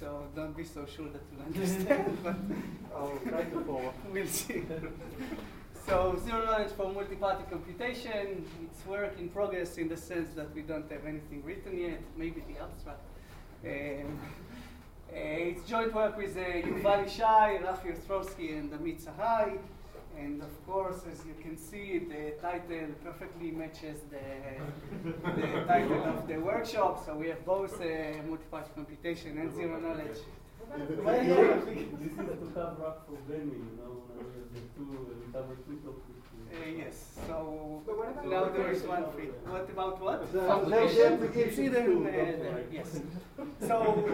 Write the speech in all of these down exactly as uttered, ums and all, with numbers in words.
so don't be so sure that you'll understand, but I'll try to follow. We'll see. So zero knowledge for multi-party computation, it's work in progress in the sense that we don't have anything written yet, maybe the abstract. Um, uh, it's joint work with uh, Yuval Ishai, Rafi Ostrowski, and Amit Sahai. And of course, as you can see, the title perfectly matches the, the title of the workshop. So we have both uh, multi-party computation and zero knowledge. Well, yeah, this is to cover up for Benny, you know, the two, we cover two topics. Uh, yes, so But what about now there is one free. What about what? The- Foundation? the You see them, uh, there, yes. So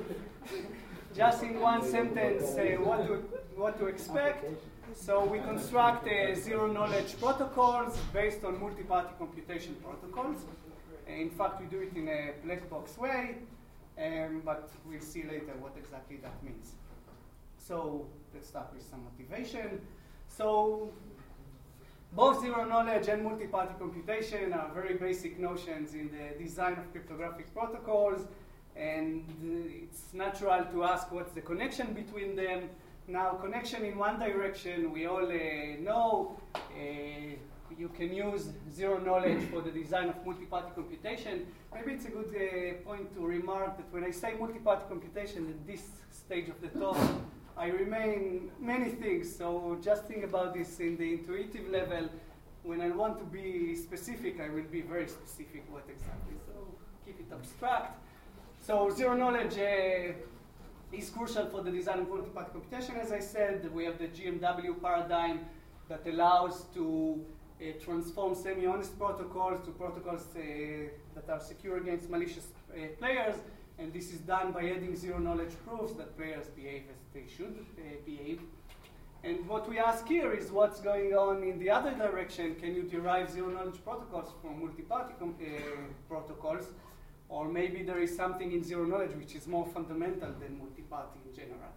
just in one sentence, uh, what to what to expect. So we construct uh, zero-knowledge protocols based on multi-party computation protocols. In fact, we do it in a black box way, um, but we'll see later what exactly that means. So let's start with some motivation. So both zero-knowledge and multi-party computation are very basic notions in the design of cryptographic protocols, and uh, it's natural to ask what's the connection between them. Now, connection in one direction, we all uh, know uh, you can use zero knowledge for the design of multi-party computation. Maybe it's a good uh, point to remark that when I say multi-party computation at this stage of the talk, I remain many things. So just think about this in the intuitive level. When I want to be specific, I will be very specific what exactly. So keep it abstract. So zero knowledge uh, is crucial for the design of multi-party computation. As I said, we have the G M W paradigm that allows to uh, transform semi-honest protocols to protocols uh, that are secure against malicious uh, players. And this is done by adding zero-knowledge proofs that players behave as they should uh, behave. And what we ask here is what's going on in the other direction. Can you derive zero-knowledge protocols from multi-party uh, protocols? Or maybe there is something in zero knowledge which is more fundamental than multi-party in general.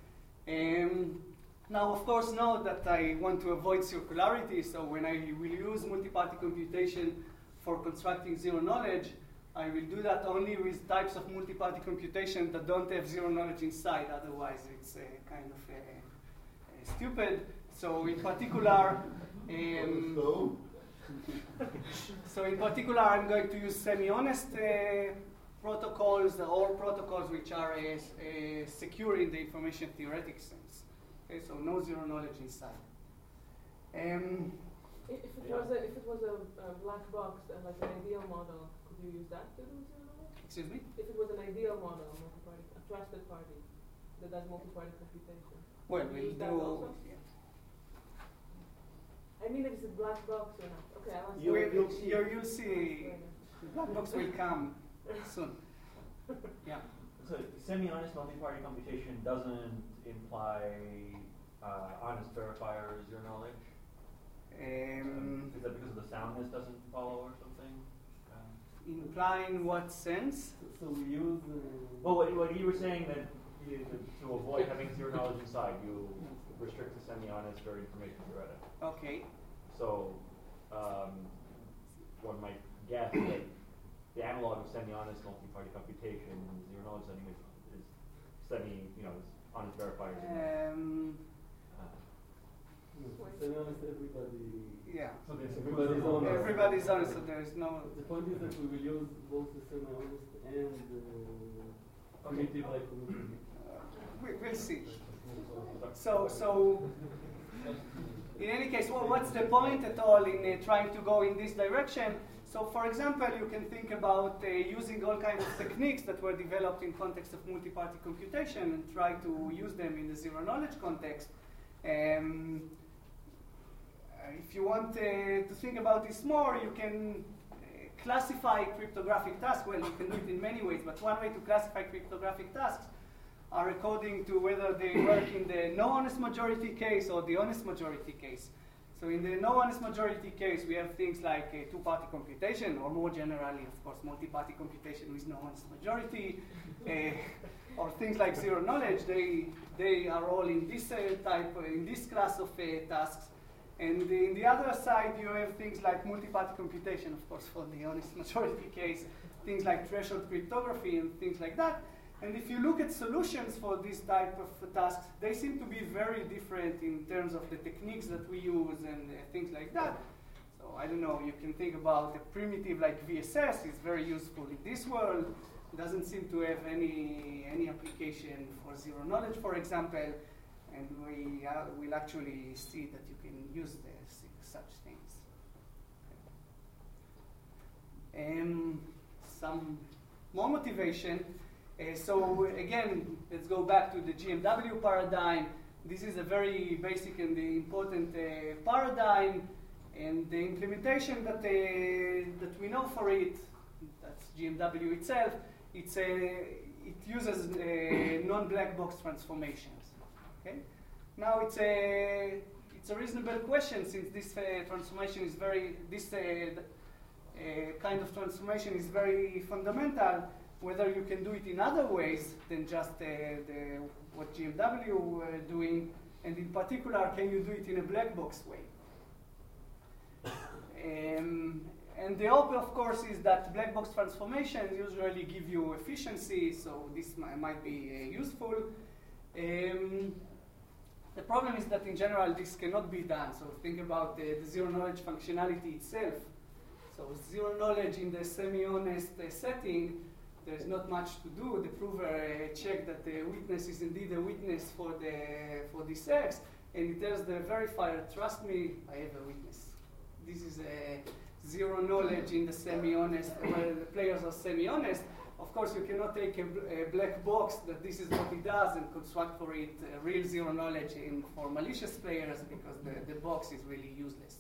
Um, now, of course, note that I want to avoid circularity, so when I will use multi-party computation for constructing zero knowledge, I will do that only with types of multi-party computation that don't have zero knowledge inside, otherwise it's uh, kind of uh, uh, stupid. So in particular, um, So in particular, I'm going to use semi-honest uh, protocols, or protocols which are uh, uh, secure in the information theoretic sense. Okay, so no zero knowledge inside. Um, If if it was a, if it was a, a black box and like an ideal model, could you use that to do zero knowledge? excuse me? If it was an ideal model, multi-party, a trusted party that does multi-party computation. Well, could you we'll use that do. also? Yeah. I mean, if it's a black box or not. Okay, I'll ask You, you. you'll, you'll, you'll see. The black box will come soon. Yeah. So semi-honest multi-party computation doesn't imply uh, honest verifier zero knowledge? Um, Is that because of the soundness doesn't follow or something? Um, implying what sense? So we use. Uh, well, what, what you were saying that you, to, to avoid having zero knowledge inside, you restrict to semi-honest or information theoretic. Okay. So um, one might guess that the analog of semi-honest multi-party computation, zero knowledge setting is, is semi, you know, is honest verifiers. Um, uh, to be honest, everybody. yeah. So there's a Everybody's good- honest. Everybody's honest, so there is no. The point is that we will use both the semi-honest and uh, primitive like primitive. Uh, we, we'll see. So, so in any case, well, what's the point at all in uh, trying to go in this direction? So, for example, you can think about uh, using all kinds of techniques that were developed in context of multi-party computation and try to use them in the zero-knowledge context. Um, if you want uh, to think about this more, you can uh, classify cryptographic tasks. Well, you can do it in many ways, but one way to classify cryptographic tasks are according to whether they work in the no honest majority case or the honest majority case. So in the no honest majority case, we have things like uh, two-party computation, or more generally, of course, multi-party computation with no honest majority, uh, or things like zero knowledge. They they are all in this uh, type, uh, in this class of uh, tasks. And in the other side, you have things like multi-party computation, of course, for the honest majority case, things like threshold cryptography and things like that. And if you look at solutions for this type of tasks, they seem to be very different in terms of the techniques that we use and uh, things like that. So I don't know, you can think about a primitive like V S S is very useful in this world. It doesn't seem to have any, any application for zero knowledge, for example. And we uh, will actually see that you can use the, such things. Um, some more motivation. Uh, so again, let's go back to the G M W paradigm. This is a very basic and important uh, paradigm, and the implementation that uh, that we know for it, that's G M W itself. It's a it uses uh, non-black box transformations. Okay, now it's a it's a reasonable question since this uh, transformation is very this uh, uh, kind of transformation is very fundamental. Whether you can do it in other ways than just uh, the, what G M W are doing, and in particular, can you do it in a black box way? Um, and the hope, of course, is that black box transformations usually give you efficiency, so this might, might be uh, useful. Um, the problem is that in general, this cannot be done. So think about the, the zero knowledge functionality itself. So zero knowledge in the semi-honest uh, setting, there's not much to do. The prover uh, checks that the witness is indeed a witness for the for this X, and it tells the verifier, "Trust me, I have a witness." This is a zero knowledge in the semi-honest, where the players are semi-honest. Of course, you cannot take a, a black box that this is what it does and construct for it uh, real zero knowledge in for malicious players because the, the box is really useless.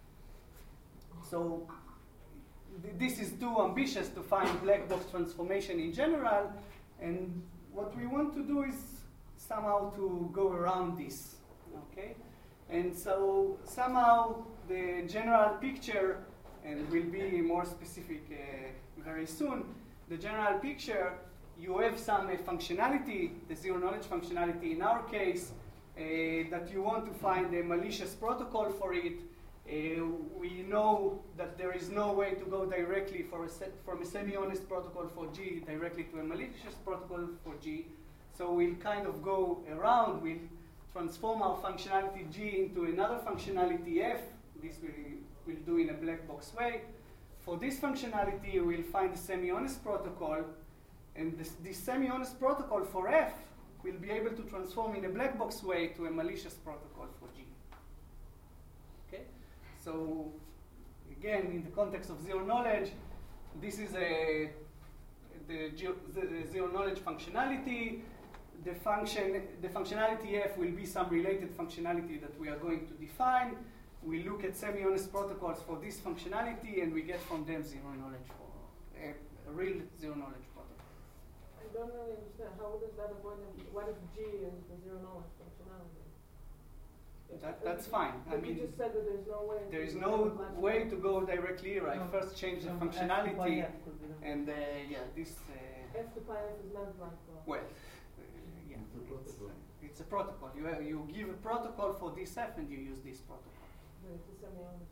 So this is too ambitious to find black box transformation in general, and what we want to do is somehow to go around this, okay? And so somehow the general picture, and will be more specific uh, very soon, the general picture, you have some uh, functionality, the zero knowledge functionality in our case, uh, that you want to find a malicious protocol for it. Uh, we know that there is no way to go directly for a set, from a semi-honest protocol for G directly to a malicious protocol for G. So we'll kind of go around, we'll transform our functionality G into another functionality F. This we will do in a black box way. For this functionality, we'll find a semi-honest protocol, and this, this semi-honest protocol for F will be able to transform in a black box way to a malicious protocol for G. Okay? So again, in the context of zero knowledge, this is a the, the zero knowledge functionality. The function, the functionality F will be some related functionality that we are going to define. We look at semi-honest protocols for this functionality, and we get from them zero knowledge for a, a real zero knowledge protocol. I don't really understand. How does that avoid them? What if G is the zero knowledge functionality? That, that's fine. But I mean, you just said that there's no way. there is to no do that way to go directly here. I No. first change the No, functionality, F could be done. and uh, yeah, this. Uh, F to pi F is not black box. well, uh, yeah, it's, uh, it's a protocol. You have, you give a protocol for this F, and you use this protocol. But it's a semi-honest.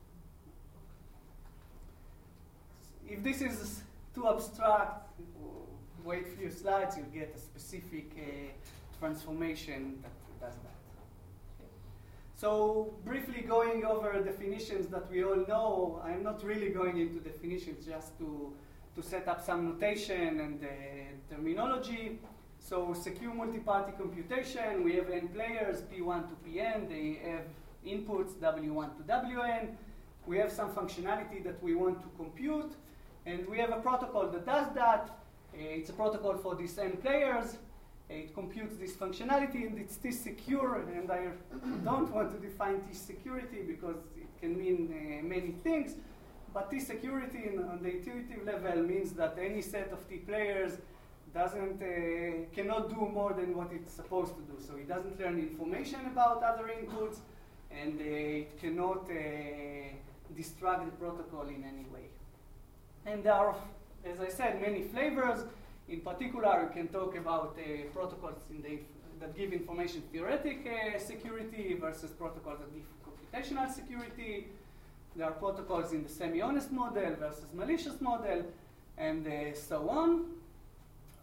If this is too abstract, wait a few slides, you'll get a specific uh, transformation that does that. Okay. So briefly going over definitions that we all know, I'm not really going into definitions, just to, to set up some notation and uh, terminology. So secure multi-party computation, we have n players, P one to P n, they have inputs W one to W n. We have some functionality that we want to compute, and we have a protocol that does that. Uh, it's a protocol for these n players. Uh, it computes this functionality, and it's T secure, and I don't want to define T security because it can mean uh, many things, but T security in, on the intuitive level means that any set of T players doesn't, uh, cannot do more than what it's supposed to do. So it doesn't learn information about other inputs, and uh, it cannot uh, distract the protocol in any way. And there are, as I said, many flavors. In particular, you can talk about uh, protocols in the, that give information theoretic uh, security versus protocols that give computational security. There are protocols in the semi-honest model versus malicious model, and uh, so on.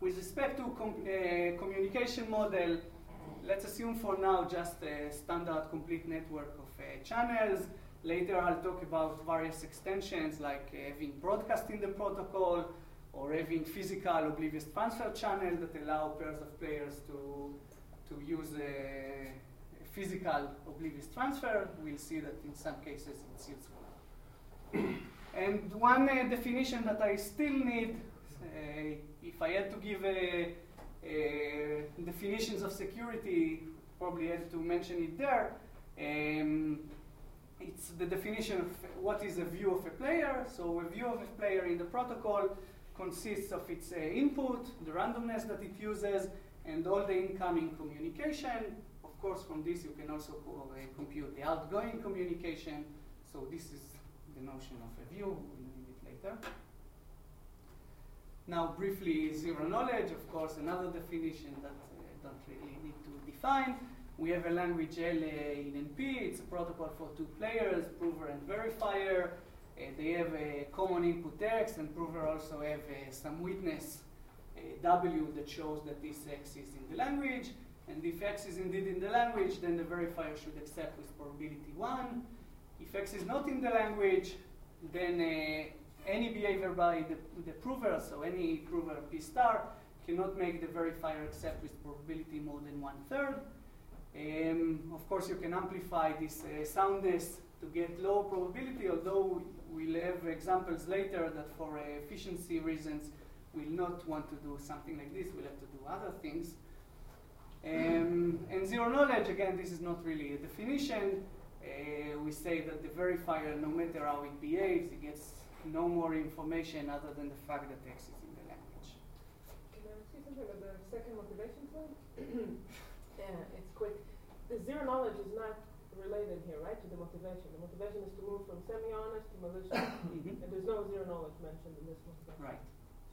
with respect to com uh, communication model, let's assume for now just a standard complete network of uh, channels. Later I'll talk about various extensions like uh, having broadcast in the protocol or having physical oblivious transfer channel that allow pairs of players to, to use a, a physical oblivious transfer. We'll see that in some cases it's useful. And one uh, definition that I still need, uh, if I had to give a, a definitions of security, probably had to mention it there. Um, it's the definition of what is a view of a player. So a view of a player in the protocol consists of its uh, input, the randomness that it uses, and all the incoming communication. Of course, from this you can also uh, compute the outgoing communication. So this is the notion of a view. We'll read it later. Now, briefly, zero knowledge, of course, another definition that I uh, don't really need to define. We have a language L uh, in N P. It's a protocol for two players, prover and verifier. Uh, they have a common input X, and prover also have uh, some witness uh, W that shows that this X is in the language. And if X is indeed in the language, then the verifier should accept with probability one. If X is not in the language, then uh, any behavior by the, the prover, so any prover P star, cannot make the verifier accept with probability more than one third. Um, of course, you can amplify this uh, soundness to get low probability, although we'll have examples later that for uh, efficiency reasons, we'll not want to do something like this. We'll have to do other things. Um, and zero knowledge, again, this is not really a definition. Uh, we say that the verifier, no matter how it behaves, it gets no more information other than the fact that X is in the language. Can I say something about the second motivation point? Yeah, it's quick. The zero knowledge is not related here, right, to the motivation. The motivation is to move from semi-honest to malicious, Mm-hmm. and there's no zero knowledge mentioned in this motivation. Right.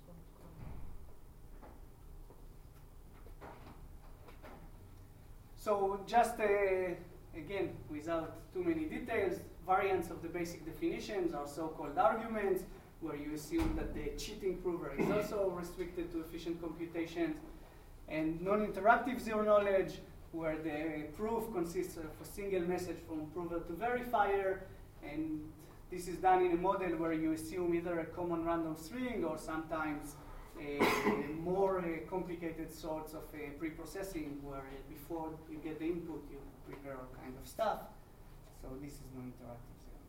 So just, uh, again, without too many details, variants of the basic definitions are so-called arguments, where you assume that the cheating prover is also restricted to efficient computations, and non-interactive zero knowledge, where the proof consists of a single message from prover to verifier, and this is done in a model where you assume either a common random string or sometimes a more uh, complicated sorts of uh, pre-processing, where uh, before you get the input, you prepare all kind of stuff. So this is non-interactive zero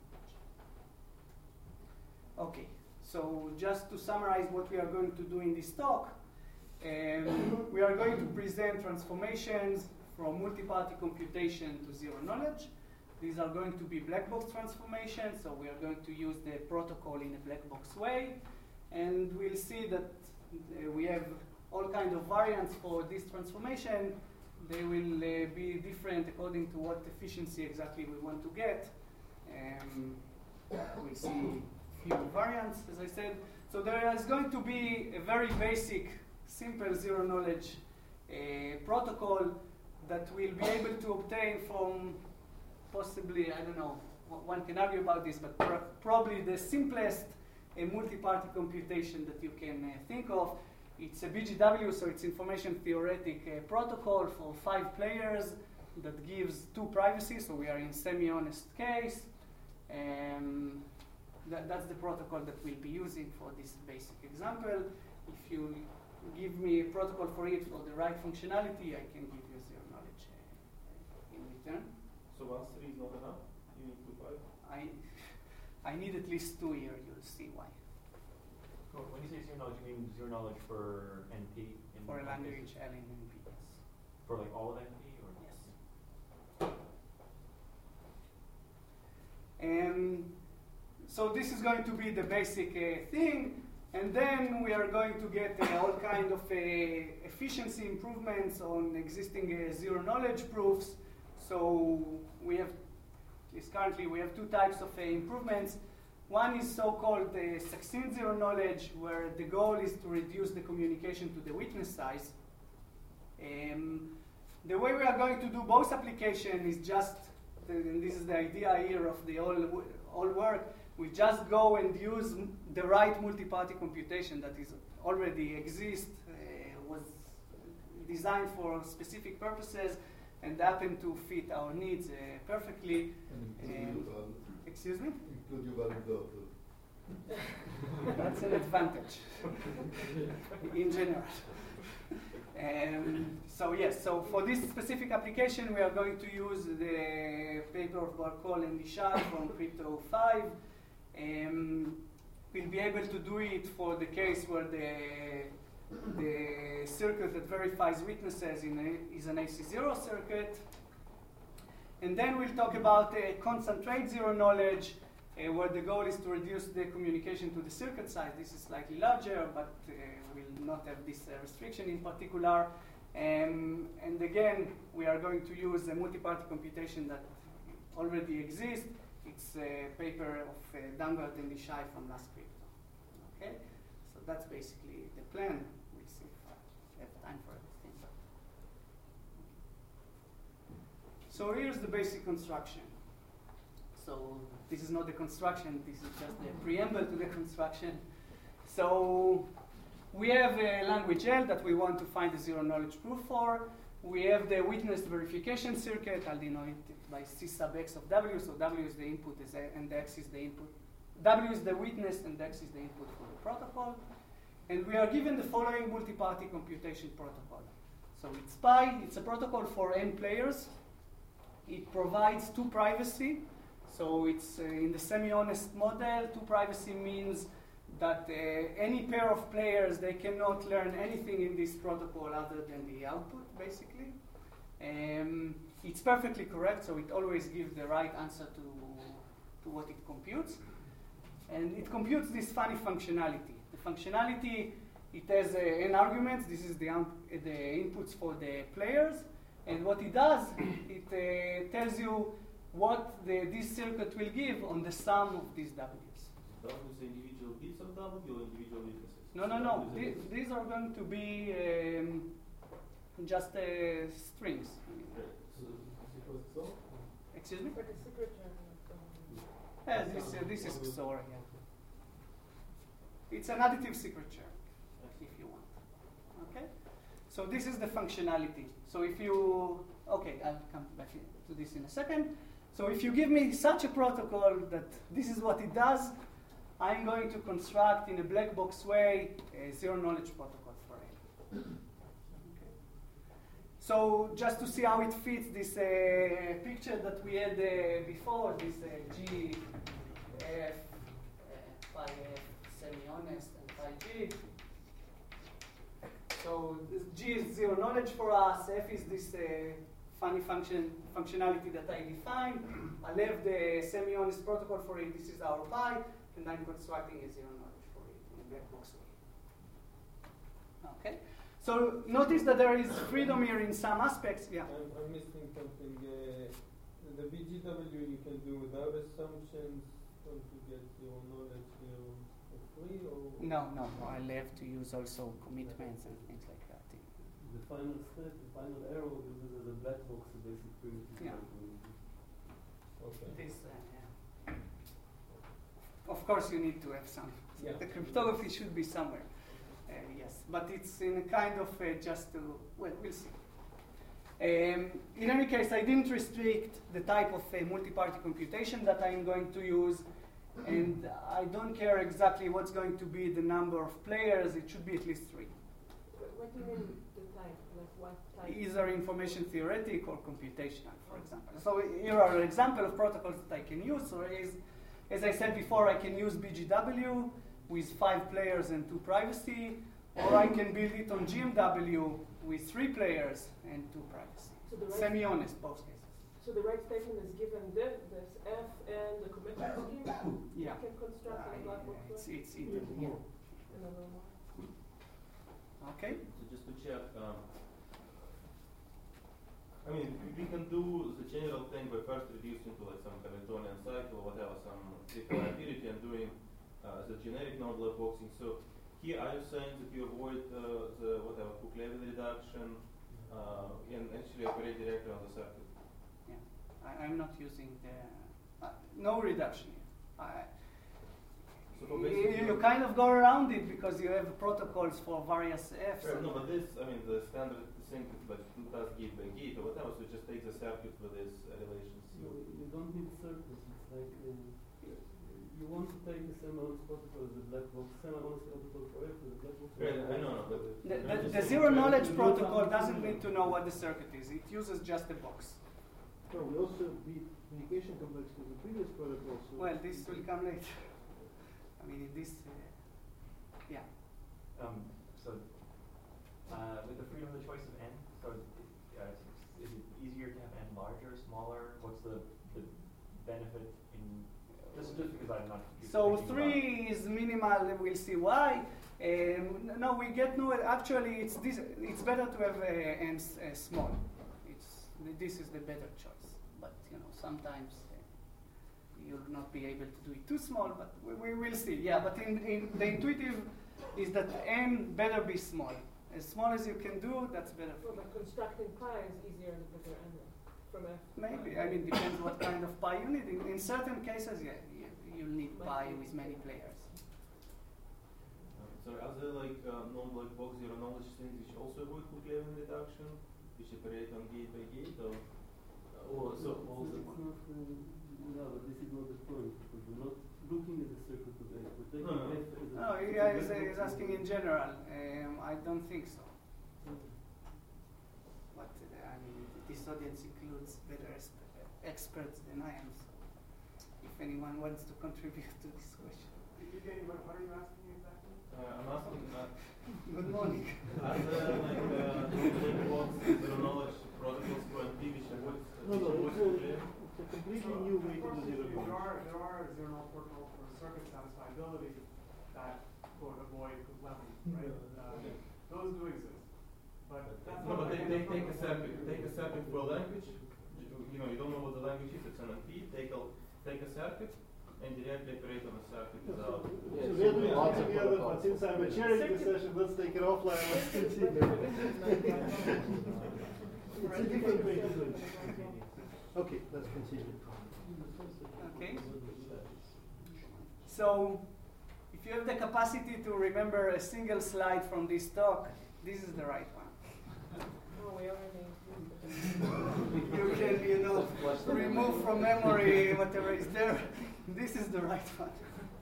knowledge. Okay, so just to summarize what we are going to do in this talk, um, we are going to present transformations from multi-party computation to zero knowledge. These are going to be black box transformations, so we are going to use the protocol in a black box way. And we'll see that uh, we have all kinds of variants for this transformation. They will uh, be different according to what efficiency exactly we want to get. Um, we'll see a few variants, as I said. So there is going to be a very basic, simple zero knowledge uh, protocol that we'll be able to obtain from possibly, I don't know, one can argue about this, but pr probably the simplest a multi-party computation that you can uh, think of. It's a B G W, so it's information theoretic uh, protocol for five players that gives two privacy, so we are in semi-honest case. Um, that, that's the protocol that we'll be using for this basic example. If you give me a protocol for it for the right functionality, I can give you zero knowledge uh, in return. So once three is not enough, you need two five? I, I need at least two here, you'll see why. Cool. When you say zero knowledge, you mean zero knowledge for N P? In For a all language cases? L in N P, yes. For like all of N P? Or Yes. Um, so this is going to be the basic uh, thing, and then we are going to get uh, all kind of uh, efficiency improvements on existing uh, zero knowledge proofs. So we have, at least currently, we have two types of uh, improvements. One is so-called uh, succinct zero knowledge, where the goal is to reduce the communication to the witness size. Um, the way we are going to do both applications is just, the, and this is the idea here of the all, all work, we just go and use the right multi-party computation that is already exists uh, designed for specific purposes and happen to fit our needs uh, perfectly. Um, excuse me? Include your valid daughter. That's an advantage in general. Um, so yes, so for this specific application, we are going to use the paper of Barkol and Ishai from Crypto five. Um, we'll be able to do it for the case where the, the circuit that verifies witnesses in a, is an A C zero circuit. And then we'll talk about uh, concentrate zero knowledge, uh, where the goal is to reduce the communication to the circuit size. This is slightly larger, but uh, will not have this uh, restriction in particular. Um, and again, we are going to use a multi-party computation that already exists. It's a paper of uh, Dangert and Ishai from last crypto. Okay, so that's basically the plan. We'll see if I have time for everything. So here's the basic construction. So this is not the construction, this is just the preamble to the construction. So we have a language L that we want to find the zero knowledge proof for. We have the witness verification circuit. I'll denote it by C sub x of W. So W is the input is a, and X is the input. W is the witness and X is the input for the protocol. And we are given the following multi-party computation protocol. So it's Pi. It's a protocol for n players. It provides two privacy. So it's uh, in the semi-honest model. Two privacy means that uh, any pair of players, they cannot learn anything in this protocol other than the output, basically. Um, it's perfectly correct, so it always gives the right answer to, to what it computes. And it computes this funny functionality. The functionality, it has uh, n arguments. This is the, um, the inputs for the players. And what it does, it uh, tells you what the, this circuit will give on the sum of these W's. W is individual bits of W or individual witnesses? No, no, no. These, these are going to be um, just uh, strings. So, Excuse me? Like a signature. Yeah, this, uh, this is X O R, yeah. It's an additive signature, if you want. Okay? So this is the functionality. So if you, okay, I'll come back to this in a second. So if you give me such a protocol that this is what it does, I'm going to construct in a black box way a zero knowledge protocol for it. Okay. So just to see how it fits this uh, picture that we had uh, before, this uh, G, F, uh, phi F, semi-honest, and phi G. So this G is zero knowledge for us. F is this uh, funny function functionality that I defined. I left the semi-honest protocol for it. This is our pi. And I'm constructing a zero knowledge for it in a black box way. Okay? So notice that there is freedom here in some aspects. Yeah. I'm, I'm missing something. Uh, the B G W you can do without assumptions to get your knowledge here for free, or? No, no, no. I'll have to use also commitments and things like that. The final step, the final arrow, this is a black box, a basic primitive. Yeah. Okay. This, uh, yeah. Of course, you need to have some. Yeah. The cryptography should be somewhere. Uh, yes, but it's in a kind of uh, just to, well, we'll see. Um, in any case, I didn't restrict the type of uh, multi-party computation that I'm going to use, and I don't care exactly what's going to be the number of players. It should be at least three. What do you mean the type? Like what type? Either information theoretic or computational, for example. So here are an example of protocols that I can use. So is, as I said before, I can use B G W with five players and two privacy, or I can build it on G M W with three players and two privacy. So the right Semi-honest, both cases. So the right statement is given this, this F and the commitment scheme. Yeah. You can construct Uh, a black box. it's, way? it's either, yeah. Another one. Okay? So just to check, um, I mean, we can do the general thing by first reducing to like some Hamiltonian cycle or whatever, some reliability and doing uh, the generic node black boxing. So here are you saying that you avoid uh, the whatever Cook level reduction uh, and actually operate directly on the circuit? Yeah. I, I'm not using the, uh, no reduction here. I, So you, basically- you kind of go around it because you have protocols for various Fs. Sure, and- no, but this, I mean, the standard sync it, but it does gate by gate or whatever, so it just takes a circuit with this uh, relations. You, you don't need circuits. It's like uh, you want to take the semi-honest protocol as a black box, semi-honest protocol for it as a black box. Right, I know, but The, I'm the, just the saying zero try to knowledge do protocol something doesn't similar. need to know what the circuit is. It uses just a box. No, we also beat communication complexity of the previous protocol. So Well, this will come later. I mean, in this, uh, yeah. Um, so, uh, with the freedom of the choice of n, so uh, is it easier to have n larger, smaller? What's the, the benefit in, just, just because I'm not used to So thinking three is minimal, we'll see why. Um, no, we get no, actually it's this, it's better to have uh, n s- uh, small. It's, this is the better choice. But, you know, sometimes uh, you'll not be able to do it too small, but we, we will see. Yeah, but in, in the intuitive is that n better be small. As small as you can do, that's better So for you. but constructing pi is easier in the bigger n then, from F. Maybe, I mean, depends what kind of pi you need. In, in certain cases, yeah, you, you'll need pi with many players. Um, so are there like uh, non-black box zero knowledge things which also avoid Kluge-Levin reduction, which operate on gate by gate, or uh, or so It's all the not, uh, no, but this is not the point, because we're not looking at the circuit of F. We're taking No, no. F as a No, as a yeah, black he's, box he's asking in general. Um, I don't think so. But uh, I mean, this audience includes better esp- experts than I am. So, if anyone wants to contribute to this question, What are you asking exactly? uh, I'm asking uh, good morning. are there like uh, non-black box zero knowledge protocols for N P which avoid no, no, which avoid it's a, Kluge-Levin? it's a completely So, new way to do unfortunately, zero There knowledge. are, there are zero knowledge protocols for circuit satisfiability that quote avoid Kluge-Levin, right? Uh, those do exist. But that's No, not but the they, kind they of take a protocol circuit, take a circuit for a language, you, you know, you don't know what the language is, it's an N P, take a, take a circuit, and directly operate on a circuit So, without. so we are doing lots of other, but since I'm chairing the session, let's take it offline. Let's continue. It's a different way to do it. Okay, let's continue. Okay. So, if you have the capacity to remember a single slide from this talk, this is the right one. Oh, we already. You can, you know, remove from memory whatever is there. This is the right one.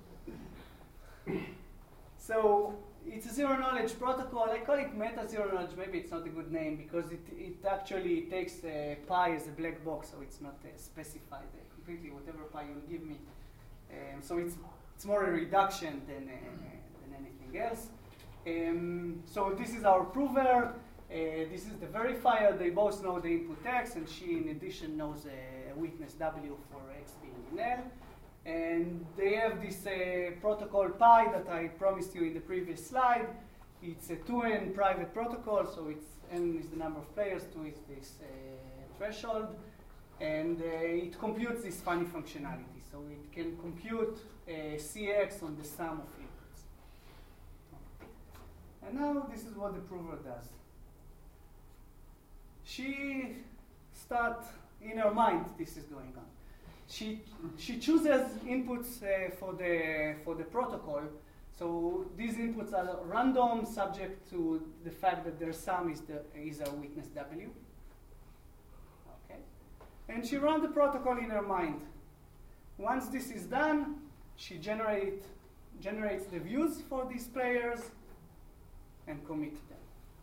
So it's a zero knowledge protocol. I call it meta zero knowledge. Maybe it's not a good name because it, it actually takes uh, pi as a black box, so it's not uh, specified uh, completely whatever pi you'll give me. Um, so it's it's more a reduction than uh, than anything else. Um, so this is our prover. Uh, this is the verifier. They both know the input X, and she, in addition, knows a witness W for X being in L. And they have this uh, protocol pi that I promised you in the previous slide. It's a two N private protocol, so it's N is the number of players, two is this uh, threshold, and uh, it computes this funny functionality. So it can compute uh, C X on the sum of inputs. And now this is what the prover does. She start in her mind. This is going on. She she chooses inputs uh, for the for the protocol. So these inputs are random, subject to the fact that their sum is the is our witness W. Okay, and she runs the protocol in her mind. Once this is done, she generate generates the views for these players and commit them.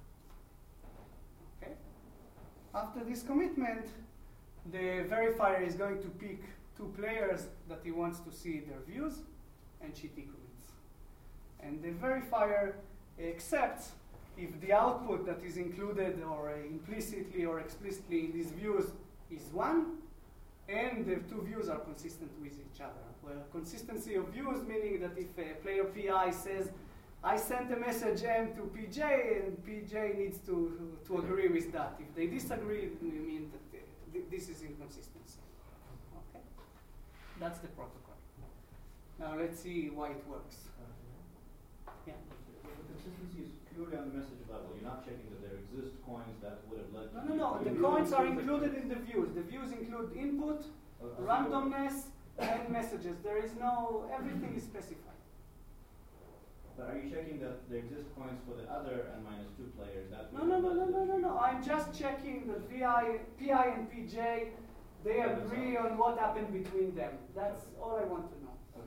Okay. After this commitment, the verifier is going to pick two players that he wants to see their views, and she decommits. And the verifier accepts if the output that is included or uh, implicitly or explicitly in these views is one, and the two views are consistent with each other. Well, consistency of views meaning that if a player P I says, I sent a message M to P J, and P J needs to, to agree with that. If they disagree, it means that th this is inconsistency. Okay? That's the protocol. Now let's see why it works. Yeah. The consistency is purely on the message level. You're not checking that there exist coins that would have led to... No, no, no. The coins are included in the views. The views include input, randomness, and messages. There is no, everything is specified. But are you checking that there exist coins for the other n minus two players? That No, no, no, no, no, no, no. I'm just checking that V I, P I and P J, they agree on what happened between them. That's all I want to know. Okay.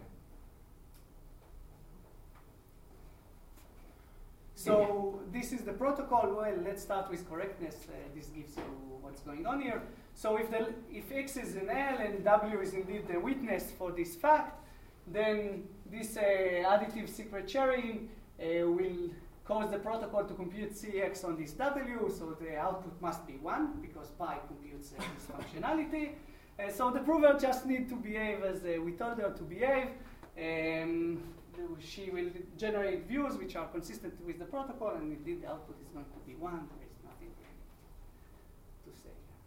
So this is the protocol. Well, let's start with correctness. Uh, this gives you what's going on here. So if the if X is an L and W is indeed the witness for this fact, then this uh, additive secret sharing uh, will cause the protocol to compute C X on this W, so the output must be one, because pi computes uh, this functionality. Uh, so the prover just need to behave as uh, we told her to behave. Um, she will generate views which are consistent with the protocol, and indeed the output is going to be one. There is nothing really to say here.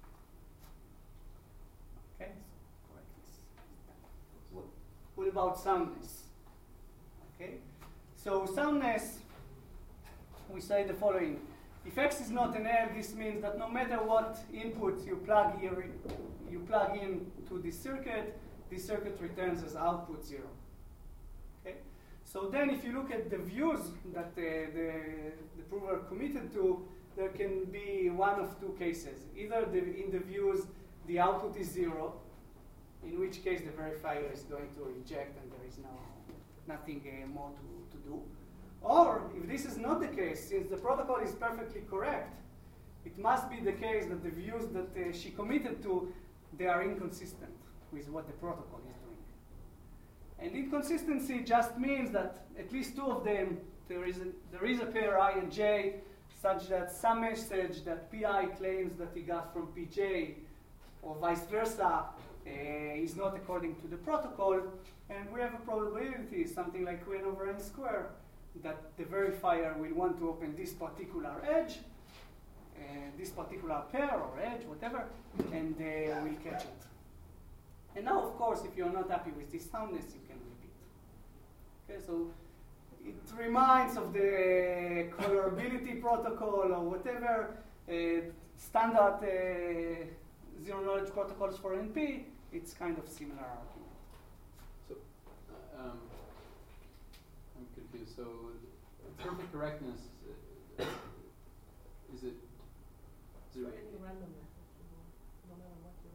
Okay, so correctness. What, what about soundness? Okay, so soundness, we say the following. If X is not an L, this means that no matter what input you plug here, you plug in to this circuit, this circuit returns as output zero. Okay? So then if you look at the views that uh, the, the prover committed to, there can be one of two cases. Either the, in the views the output is zero, in which case the verifier is going to reject and there is no nothing uh, more to, to do. Or, if this is not the case, since the protocol is perfectly correct, it must be the case that the views that uh, she committed to, they are inconsistent with what the protocol is doing. And inconsistency just means that at least two of them, there is a, there is a pair I and J, such that some message that P I claims that he got from P J, or vice versa, uh, is not according to the protocol, and we have a probability, something like one over n squared, that the verifier will want to open this particular edge, uh, this particular pair or edge, whatever, and they will catch it. And now, of course, if you're not happy with this soundness, you can repeat. Okay, so it reminds of the colorability protocol or whatever, uh, standard uh, zero knowledge protocols for N P. It's kind of similar argument. So, uh, um, I'm confused. So, perfect correctness, uh, is it zero? For any randomness, no matter what you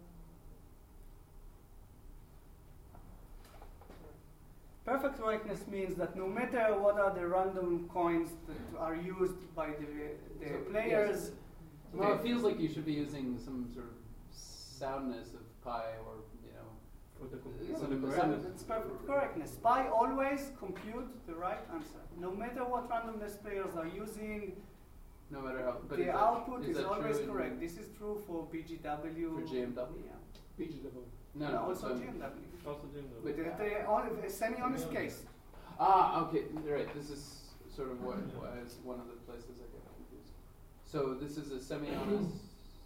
run. Perfect correctness means that no matter what are the random coins that are used by the, the So, players. yes. Well, it feels like you should be using some sort of soundness of pi, or you know, For the Yeah, sort of but sound- it's perfect correctness. Pi always compute the right answer. No matter what randomness players are using, no matter how. But is the that- output is is that always true in- correct. This is true for B G W. For G M W? Yeah. B G W. No, And no. also um, G M W. Also G M W. But the, the, on- a semi-honest case. Ah, okay, right. This is sort of what why is one of the places I get confused. So this is a semi-honest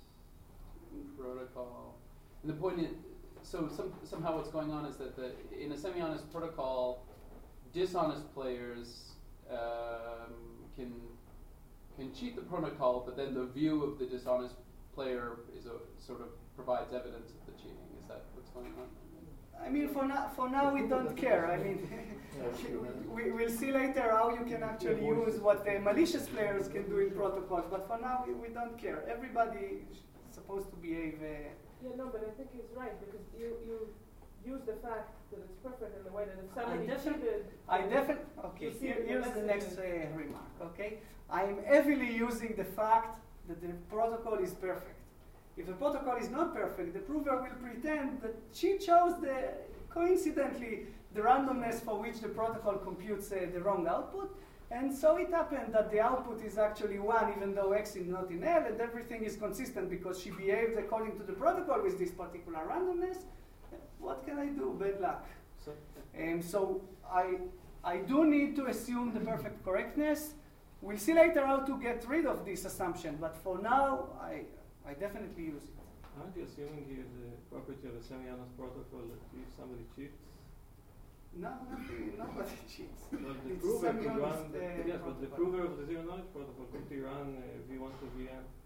protocol, and the point is, so some, somehow what's going on is that the in a semi-honest protocol, dishonest players um, can can cheat the protocol, but then the view of the dishonest player is a sort of provides evidence of the cheating. Is that what's going on? I mean, for now, for now we don't care. I mean, we, we'll see later how you can actually use what the malicious players can do in protocols. But for now, we, we don't care. Everybody is supposed to behave. Uh, Yeah, no, but I think he's right, because you, you use the fact that it's perfect in the way that if somebody defi- cheated. I definitely, okay, You see here, the here's the next message. uh, remark, okay? I am heavily using the fact that the protocol is perfect. If the protocol is not perfect, the prover will pretend that she chose the, coincidentally, the randomness for which the protocol computes uh, the wrong output, and so it happened that the output is actually one, even though X is not in L, and everything is consistent because she behaved according to the protocol with this particular randomness. What can I do? Bad luck. So, Um, so I, I do need to assume the perfect correctness. We'll see later how to get rid of this assumption, but for now, I, I definitely use it. aren't you assuming here the property of a semi-honest protocol that if somebody cheats, No, nothing, nobody cheats. well, the It's prover could semi-honest, run, uh, yes, but the protocol. prover of the zero knowledge protocol could be run uh, V one to V n.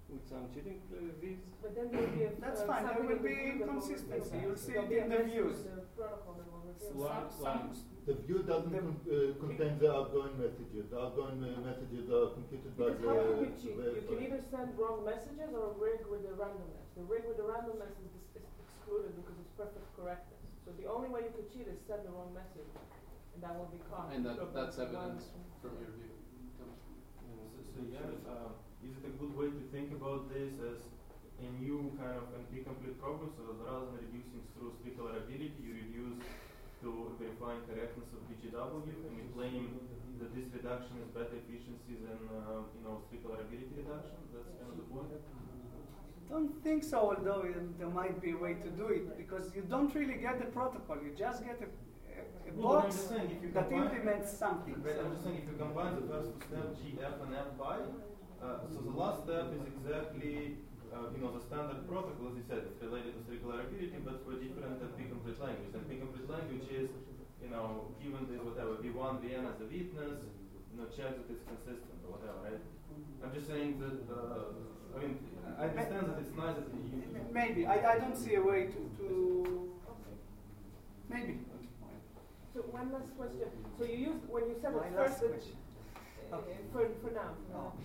with some cheating uh, views. But then there will be a, That's uh, fine, there something will in the be view that will inconsistency. reveal You'll that. see There'll it be in a the message views. in the protocol that will reveal Some- that. some- The view doesn't The- con- uh, contain the outgoing messages. The outgoing uh, messages are computed by Because the. how can you cheat? You verifier. can either send wrong messages or rig with the randomness. The rig with the randomness is, dis- is excluded because it's perfect correctness. So the only way you could cheat is send the wrong message, and that will be caught. And that, So that's one- evidence from your view. Comes from So, so yeah, um, is it a good way to think about this as a new kind of N P complete problem? So rather than reducing through strict reliability, you reduce to verifying correctness of B G W, and you claim that this reduction is better efficiency than uh, you know strict reliability reduction. That's kind of the point. Don't think so, although uh, there might be a way to do it, because you don't really get the protocol, you just get a, a, a No, but I'm box just saying, if you that combine- implements something. Right, I'm just saying if you combine the first two steps, G, F, and F by, uh, so the last step is exactly uh, you know the standard protocol, as you said, it's related to strict reliability, but for different N P complete language. N P complete language is you know given this whatever V one V N as a witness, you know check that it's consistent or whatever, right? I'm just saying that. Uh, I mean, I understand that it's nice that you. Maybe, I, I don't see a way to, to maybe. So one last question. So you used when you said My it last first. that- question. uh, Okay. For for now. For Oh.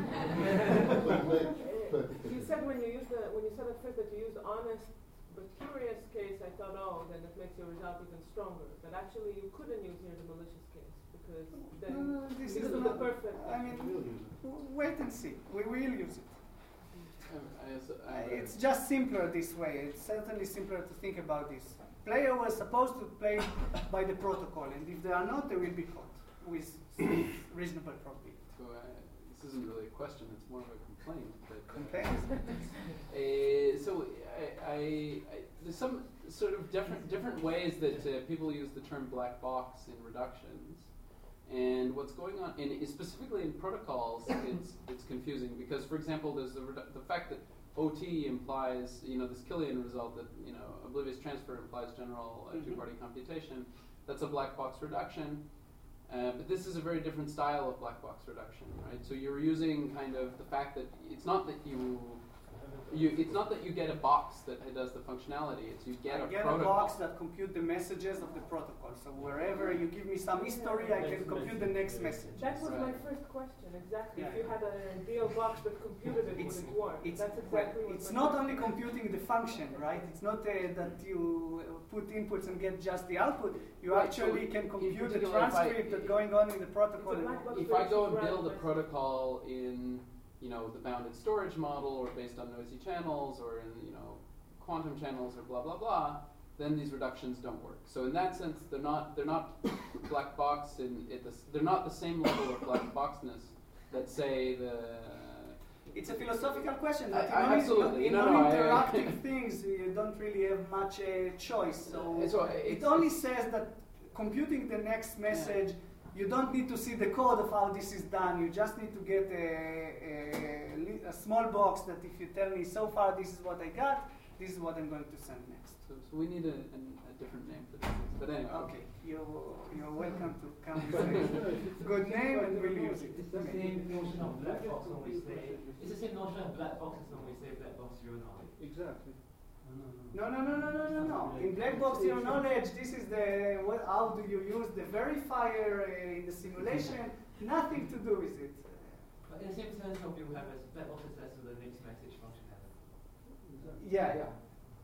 now. Uh, you said when you used the when you said at first that you used honest but curious case, I thought, oh, then it makes your result even stronger. But actually, you couldn't use here the malicious case because then No, this because is of not, the perfect. I mean, wait and see. We will use it. Um, I also- Uh, I- It's just simpler this way. It's certainly simpler to think about this. Player was supposed to play by the protocol, and if they are not, they will be caught with reasonable probability. So uh, this isn't really a question; it's more of a complaint. But, uh, Complaint? Uh, so I, I, I, there's some sort of different different ways that uh, people use the term black box in reductions, and what's going on, and specifically in protocols, it's it's confusing because, for example, there's the redu- the fact that O T implies, you know, this Killian result that, you know, oblivious transfer implies general uh, Mhm. two-party computation. That's a black box reduction. Uh, but this is a very different style of black box reduction, right? So you're using kind of the fact that it's not that you, you it's not that you get a box that does the functionality. It's you get I a get a protocol. box that compute the messages of the protocol. So wherever you give me some history, I can compute the next message. That was my Right. first question, exactly. Yeah. If you had an ideal box that computed it, would It's, it work? it's, That's well, exactly what it's my not question only was. computing the function, right? It's not uh, that you uh, put inputs and get just the output. You Right, actually so can in compute the particular, if I- transcript that's going on in the protocol. It's a and- black box If I go and versus build a random protocol in, you know, the bounded storage model or based on noisy channels or in, you know, quantum channels or blah blah blah, then these reductions don't work. So in that sense, they're not they're not black box in it. They're not the same level of black boxness that say the. It's a philosophical question. I- But I- in non- absolutely. in No, no, I- non-interactive things, you don't really have much uh, choice. So, Uh, so it it's- only says that computing the next message, you don't need to see the code of how this is done. You just need to get a, a, li- a small box that if you tell me so far this is what I got, this is what I'm going to send next. So, so we need a, a, a different name for this. But anyway. Okay, you're, you're welcome to come with a good name and we'll use it. It's the same notion of black box when we say, it's the same notion of black box as when we say black box zero knowledge. Exactly. No, no, no, no, no, no, no. In black box zero knowledge, this is the what, how do you use the verifier uh, in the simulation? Nothing to do with it. But in the same sense of you have as black box access to the next message functionality. Yeah, yeah.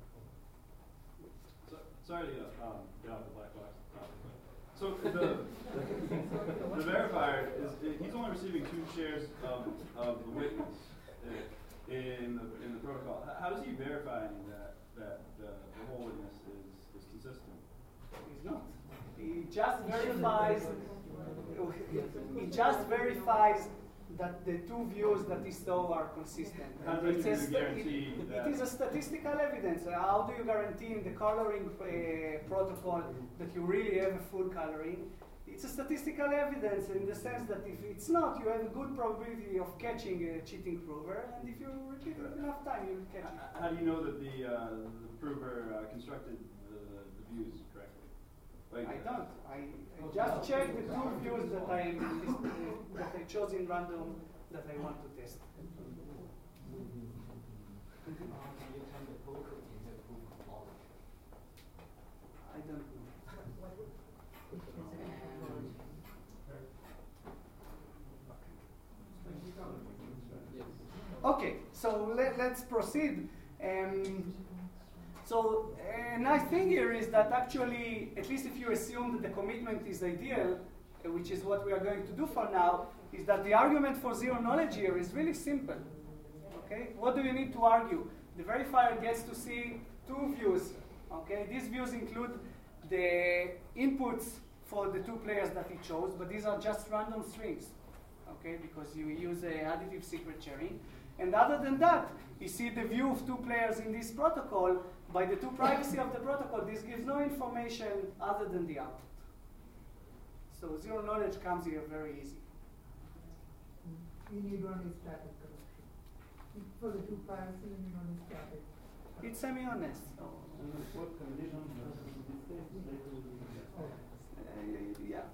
So, sorry to um, get off the black box topic, but so the the verifier is he's only receiving two shares of, of the witness uh, in the in the protocol. How does he verify that that the, the whole witness is, is consistent? He's not. He just verifies. He just verifies that the two views that he saw are consistent. How And do it's you a sta- guarantee it, that? it is a statistical evidence. Uh, how do you guarantee in the coloring uh, protocol that you really have a full coloring? It's a statistical evidence in the sense that if it's not, you have a good probability of catching a cheating prover, and if you repeat it enough time, you will catch it. How do you know that the uh, the prover uh, constructed the, the views correctly? Like, I don't. I, I just check the two views that I uh, that I chose in random that I want to test. let, let's proceed. Um, so a nice thing here is that actually, at least if you assume that the commitment is ideal, uh, which is what we are going to do for now, is that the argument for zero knowledge here is really simple. Okay, what do you need to argue? The verifier gets to see two views. Okay, these views include the inputs for the two players that he chose, but these are just random strings. Okay, because you use a additive secret sharing. And other than that, you see the view of two players in this protocol. By the two privacy of the protocol, this gives no information other than the output. So zero knowledge comes here very easy. You need only static connection. For the two privacy, you need only static. It's semi-honest. So. What conditions uh, yeah.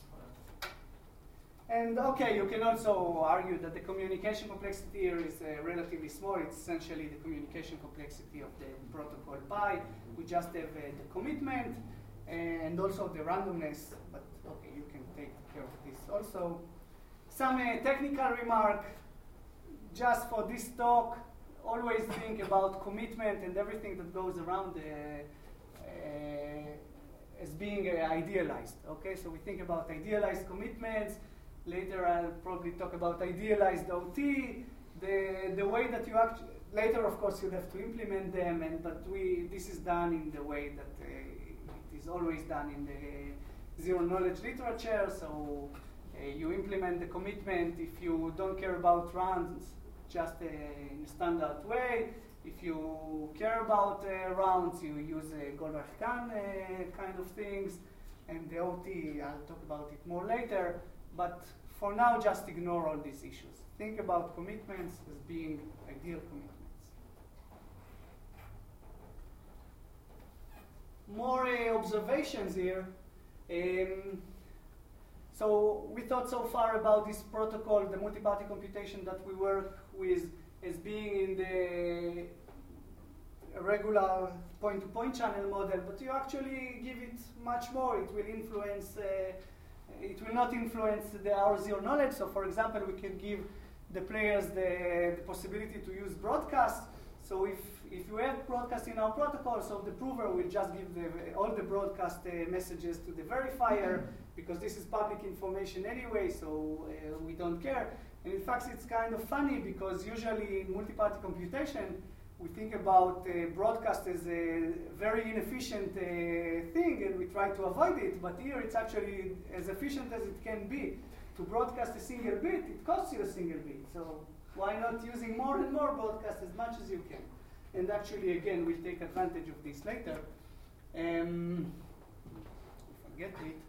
And okay, you can also argue that the communication complexity here is uh, relatively small. It's essentially the communication complexity of the protocol pi. We just have uh, the commitment and also the randomness, but okay, you can take care of this also. Some uh, technical remark, just for this talk, always think about commitment and everything that goes around uh, uh, as being uh, idealized. Okay, so we think about idealized commitments. Later I'll probably talk about idealized O T. The, the way that you act, later of course you'll have to implement them, and but we this is done in the way that uh, it is always done in the zero knowledge literature. So uh, you implement the commitment if you don't care about rounds, just uh, in a standard way. If you care about uh, rounds, you use uh, Goldbach-Kahn uh, kind of things, and the O T, I'll talk about it more later. But for now, just ignore all these issues. Think about commitments as being ideal commitments. More uh, observations here. Um, so we thought so far about this protocol, the multi-party computation that we work with, as being in the regular point-to-point channel model, but you actually give it much more. It will influence uh, It will not influence the our zero knowledge. So, for example, we can give the players the, the possibility to use broadcast. So, if if you have broadcast in our protocol, so the prover will just give the, all the broadcast uh, messages to the verifier, because this is public information anyway. So uh, we don't care. And in fact, it's kind of funny because usually in multi-party computation, we think about uh, broadcast as a very inefficient uh, thing, and we try to avoid it. But here it's actually as efficient as it can be. To broadcast a single bit, it costs you a single bit. So why not using more and more broadcast as much as you can? And actually, again, we'll take advantage of this later. Um, forget it.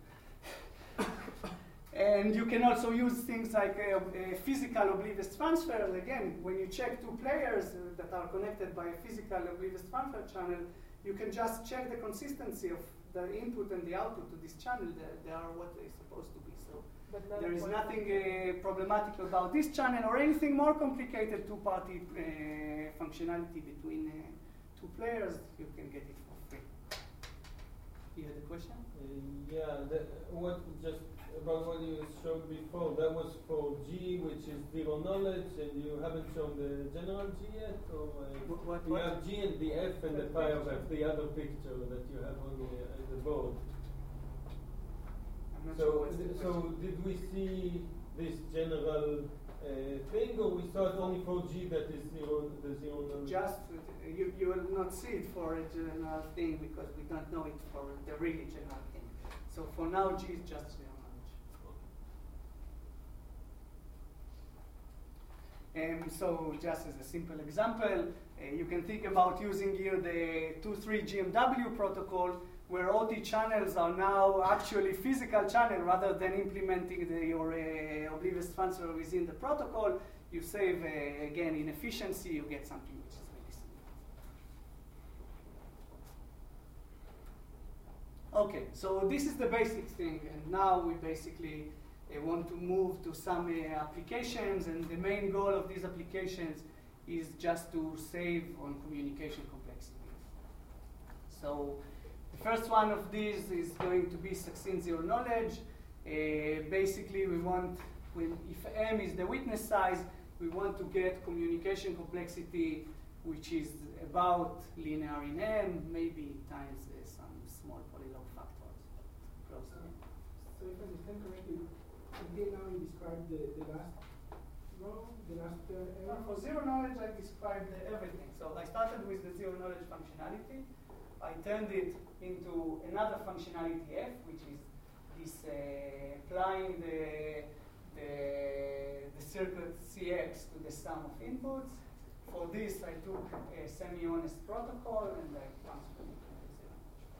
And you can also use things like a, a physical oblivious transfer. Again, when you check two players uh, that are connected by a physical oblivious transfer channel, you can just check the consistency of the input and the output to this channel. They, they are what they're supposed to be. So there is nothing uh, problematic about this channel or anything more complicated two-party uh, functionality between uh, two players. You can get it for free. You had a question? Uh, yeah, the, what just about what you showed before, that was for G, which is zero knowledge, and you haven't shown the general G yet? Or uh, what, what, you what? have G and the F and the pi of F, the other picture that you have on the, uh, the board. I'm not so, sure what's the th- so did we see this general uh, thing, or we saw it only for G that is zero, the zero knowledge? Just, uh, you, you will not see it for a general thing because we don't know it for the really general thing. So for now, G is just zero knowledge. Um, so just as a simple example, uh, you can think about using here the two three G M W protocol, where O T channels are now actually physical channel rather than implementing the, your uh, oblivious transfer within the protocol. You save, uh, again, in efficiency, you get something which is really simple. Okay, so this is the basic thing, and now we basically uh, want to move to some uh, applications, and the main goal of these applications is just to save on communication complexity. So the first one of these is going to be succinct zero knowledge. Uh, basically, we want, when if M is the witness size, we want to get communication complexity which is about linear in n, maybe times uh, some small polylog factors. Close to it. So if I understand correctly, again now you described the, the last row, the last uh, Uh, for zero knowledge, I described uh, everything. So I started with the zero knowledge functionality. I turned it into another functionality f, which is this uh, applying the, the, the circuit C X to the sum of inputs. For this, I took a semi-honest protocol and I transferred it to the zero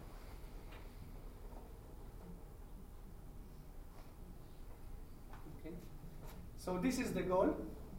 knowledge. Okay. So this is the goal.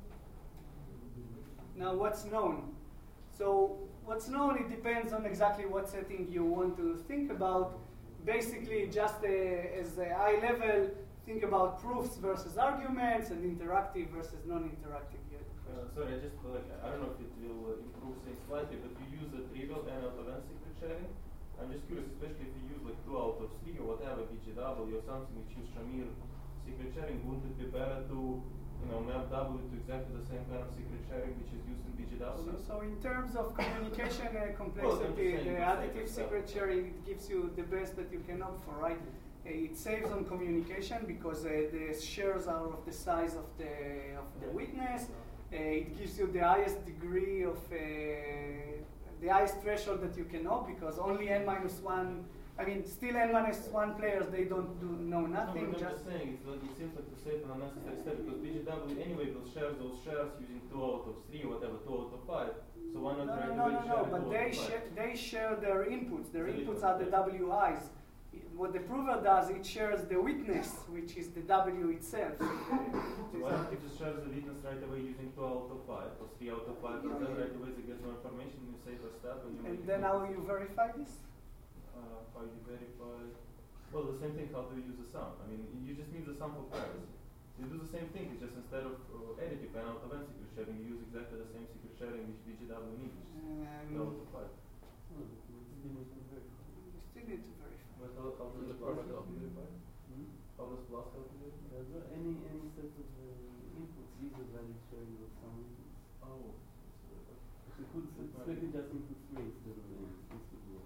Now, what's known? So what's known, it depends on exactly what setting you want to think about. Basically, just uh, as a high level, think about proofs versus arguments and interactive versus non-interactive. Uh, sorry, I just uh, like I don't know if it will uh, improve things slightly, but you use a trivial n out of n secret sharing. I'm just curious, especially if you use like two out of three or whatever, B G W or something which use Shamir secret sharing, wouldn't it be better to you know map W to exactly the same kind of secret sharing which is used in B G W? So, so in terms of communication uh, complexity, well, the additive secret sharing, it gives you the best that you can opt for, right? Uh, it saves on communication because uh, the shares are of the size of the of the witness. Uh, it gives you the highest degree of uh, the highest threshold that you can know because only n minus one. I mean, still n minus one players, they don't do know nothing. No, but I'm just just saying, it's like, it seems like to save an unnecessary step because B G W anyway will share those shares using two out of three or whatever, two out of five. So why not no, right no, away no, share no, no. But two they out of share five? they share their inputs. Their So inputs it- are the W Is. What the prover does, it shares the witness, which is the W itself. So why don't you just share the witness right away using two out of five or three out of five, and then right away they get no information, you save a step and you And make then it how you verify this? Uh, how you verify? Well, the same thing. How do you use the sum? I mean, you just need the sum for pairs. So you do the same thing. It's just instead of uh, additive and out of n secret sharing, you use exactly the same secret sharing which B G W needs, which is Um, two out of five. Oh, you still need to verify. You still need to verify. But how, how does the plus calculate? Hmm? How does plus calculate? Uh, so any any set of uh, inputs uses value sharing with some inputs. Oh. You could s- select it just input three instead of n. Instead of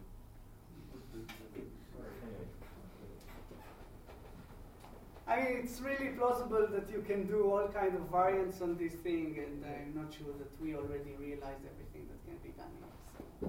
Anyway. I mean, it's really plausible that you can do all kind of variants on this thing, and I'm not sure that we already realized everything that can be done here.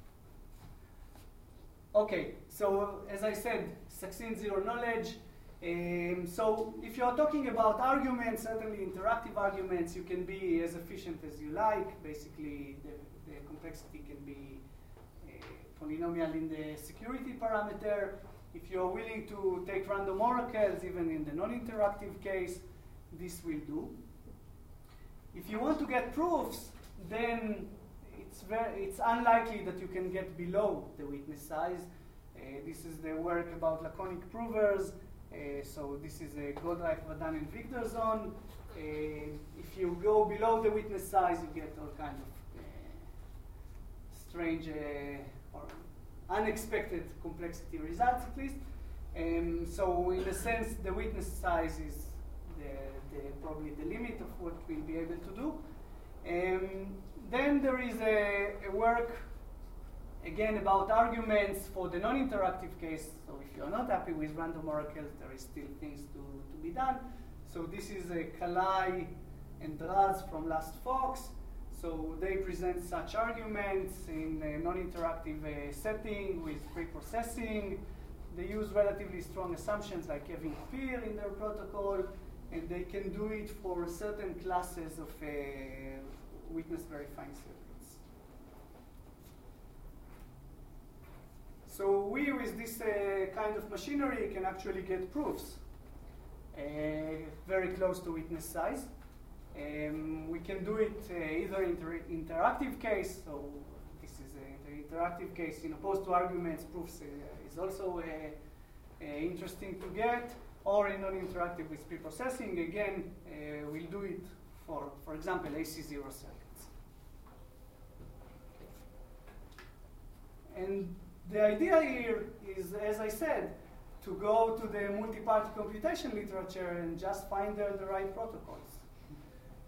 So. Okay, so as I said, succinct zero knowledge. Um, so if you're talking about arguments, certainly interactive arguments, you can be as efficient as you like. Basically, the, the complexity can be uh, polynomial in the security parameter. If you're willing to take random oracles, even in the non-interactive case, this will do. If you want to get proofs, then it's very, it's unlikely that you can get below the witness size. Uh, this is the work about laconic provers. Uh, so this is a Godreich, Vadan, and Victor zone. Uh, if you go below the witness size, you get all kinds of uh, strange uh, or unexpected complexity results, at least. Um, so in a sense, the witness size is the, the, probably the limit of what we'll be able to do. Um, then there is a, a work, again, about arguments for the non-interactive case. So if you're not happy with random oracles, there is still things to, to be done. So this is a Kalai and Draz from Last Fox. So they present such arguments in a non-interactive uh, setting with pre-processing. They use relatively strong assumptions like having peer in their protocol, and they can do it for certain classes of uh, witness verifying circuits. So we, with this uh, kind of machinery, can actually get proofs uh, very close to witness size. Um, we can do it uh, either in inter interactive case, so this is uh, the interactive case in opposed to arguments, proofs uh, is also uh, uh, interesting to get, or in non-interactive with pre-processing. Again, uh, we'll do it for, for example, A C zero circuits. And the idea here is, as I said, to go to the multi-party computation literature and just find there the right protocols.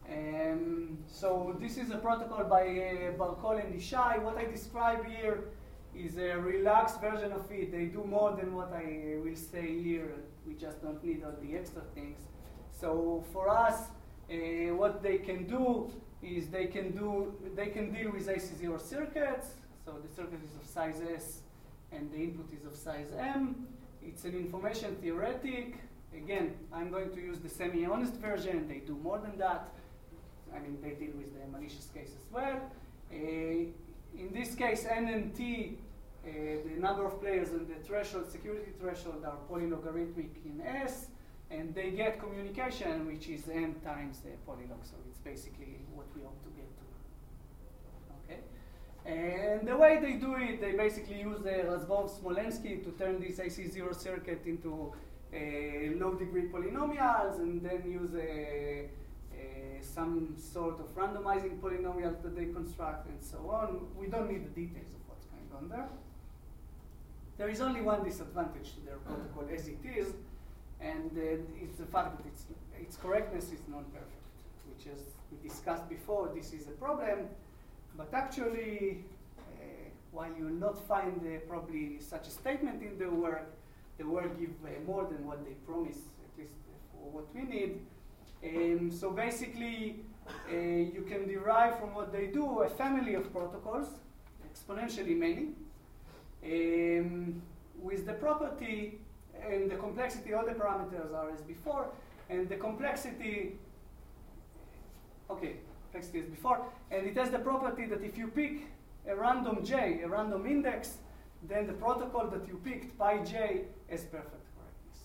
Um, so this is a protocol by uh, Barkol and Ishai. What I describe here is a relaxed version of it. They do more than what I will say here. We just don't need all the extra things. So for us, uh, what they can do is they can do they can deal with A C zero circuits. So the circuit is of size S, and the input is of size M. It's an information theoretic. Again, I'm going to use the semi-honest version. They do more than that. I mean, they deal with the malicious case as well. Uh, in this case, N and T, uh, the number of players and the threshold, security threshold, are polylogarithmic in S, and they get communication, which is N times the polylog. So it's basically what we hope to get to. Okay. And the way they do it, they basically use the Razbov-Smolensky to turn this A C zero circuit into uh, low-degree polynomials, and then use a, a, some sort of randomizing polynomials that they construct, and so on. We don't need the details of what's going on there. There is only one disadvantage to their protocol as it is, and uh, it's the fact that its, its correctness is non-perfect, which, as we discussed before, this is a problem. But actually, uh, while you will not find uh, probably such a statement in the work, the work gives uh, more than what they promise, at least for what we need. Um, so basically, uh, you can derive from what they do a family of protocols, exponentially many, um, with the property and the complexity, all the parameters are as before, and the complexity, okay, complexity as before, and it has the property that if you pick a random j, a random index, then the protocol that you picked, pi j, has perfect correctness.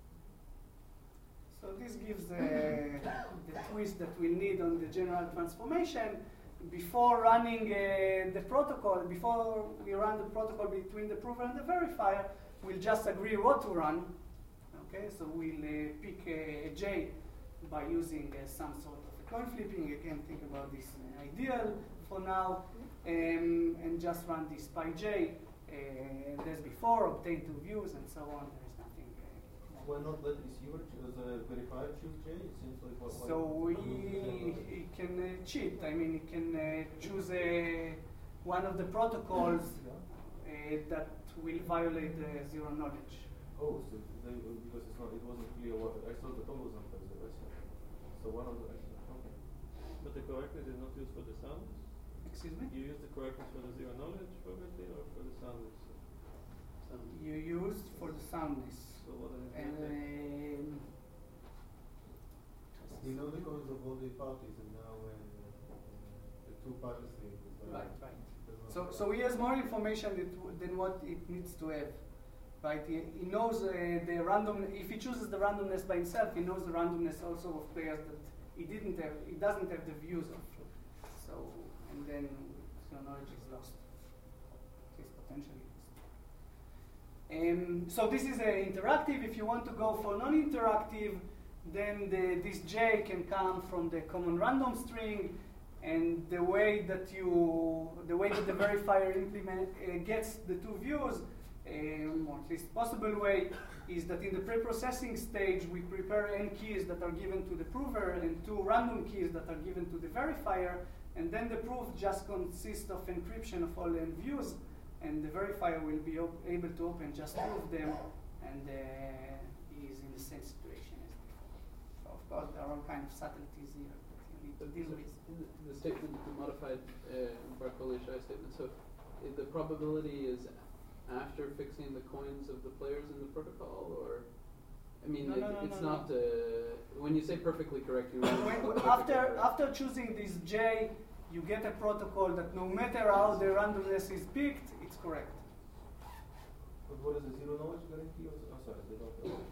So this gives uh, the twist that we need on the general transformation. Before running uh, the protocol, before we run the protocol between the prover and the verifier, we'll just agree what to run. Okay, so we'll uh, pick a, a j by using uh, some sort of a coin flipping. Again, think about this uh, ideal for now, um, and just run this pi j uh, as before, obtain two views, and so on. There is nothing. Uh, Why not let receiver choose a verifier choose j? It seems like what. So we it can uh, cheat. I mean, it can uh, choose a one of the protocols uh, that will violate the zero knowledge. Oh, so they, because it's not, it wasn't clear what I thought the total was on the So one of the okay. But the correctness is not used for the sound. Excuse me? You use the correctness for the zero knowledge probability or for the soundness? Sound. You used for the soundness. So what are the um, You know the codes of all the parties, and now uh, the two parties thing. Right, right. So, so he has more information that, than what it needs to have, right? He, he knows uh, the random. If he chooses the randomness by himself, he knows the randomness also of players that he didn't have. He doesn't have the views of. So, and then your knowledge is lost. It is potentially lost. Um, so this is uh, interactive. If you want to go for non-interactive, then the, this J can come from the common random string, and the way that you, the way that the verifier implement uh, gets the two views, um, or at least possible way, is that in the pre-processing stage we prepare n keys that are given to the prover and two random keys that are given to the verifier, and then the proof just consists of encryption of all n views, and the verifier will be able to open just two of them, and uh, he is in the same situation as before. So of course there are all kinds of subtleties here that you need to deal with. In the, in the statement, the modified uh, Barkol-Ishai statement, so uh, the probability is after fixing the coins of the players in the protocol, or I mean, no, it, no, no, it's no, not. no. Uh, when you say perfectly correct, you mean when, after after choosing this J, you get a protocol that no matter how the randomness is picked, it's correct. But what is the zero knowledge guarantee? Or, oh, sorry, they don't know.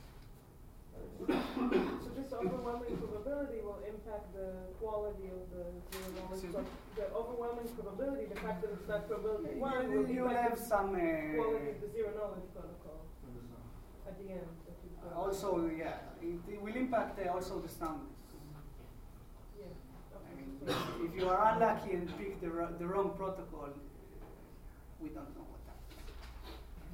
So this overwhelming probability will impact the quality of the zero knowledge. So the overwhelming probability, the fact that it's not probability one, will You impact have some the uh, quality of the zero knowledge protocol at the end. That you've got. also, yeah, it, it will impact uh, also the soundness. Yeah. I mean, if, if you are unlucky and pick the ro- the wrong protocol, we don't know what happens.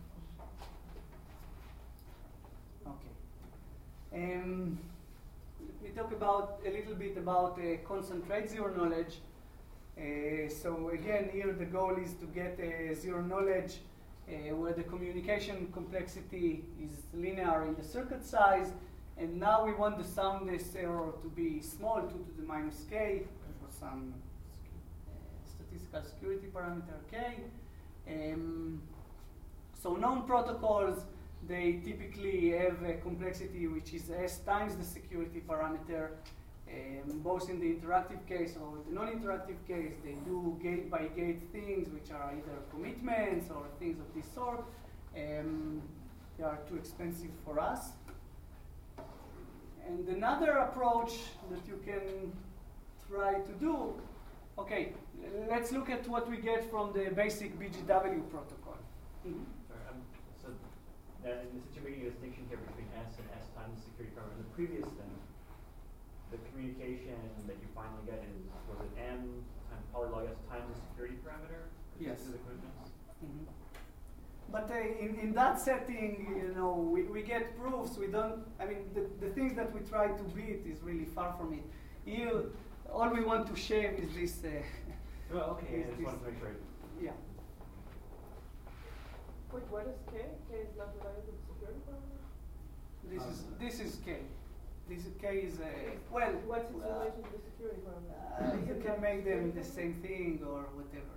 Okay. Um, we talk about a little bit about uh, concentrate zero knowledge. Uh, so again, here the goal is to get uh, zero knowledge uh, where the communication complexity is linear in the circuit size, and now we want the soundness error to be small, two to the minus k, for some uh, statistical security parameter k. Um, so known protocols, they typically have a complexity which is s times the security parameter. Um, both in the interactive case or the non-interactive case, they do gate-by-gate things, which are either commitments or things of this sort. Um, they are too expensive for us. And another approach that you can try to do, okay, let's look at what we get from the basic B G W protocol. Mm-hmm. Sorry, um, so uh, in this you're making a distinction here between S and S times the security parameter. In the previous thing, the communication that you finally get is, was it M times polylog S times the security parameter? Yes. The commitments? Mm-hmm. But uh, in, in that setting, you know, we, we get proofs. We don't, I mean, the, the things that we try to beat is really far from it. Here, all we want to shave is this. Uh, well, okay, is I just this, wanted to make sure. Yeah. Wait, what is K? K is not related to the security parameter? This is, this is K. This K is, uh, well, what's its uh, relation to the security parameter? Uh, you can make them the same thing or whatever.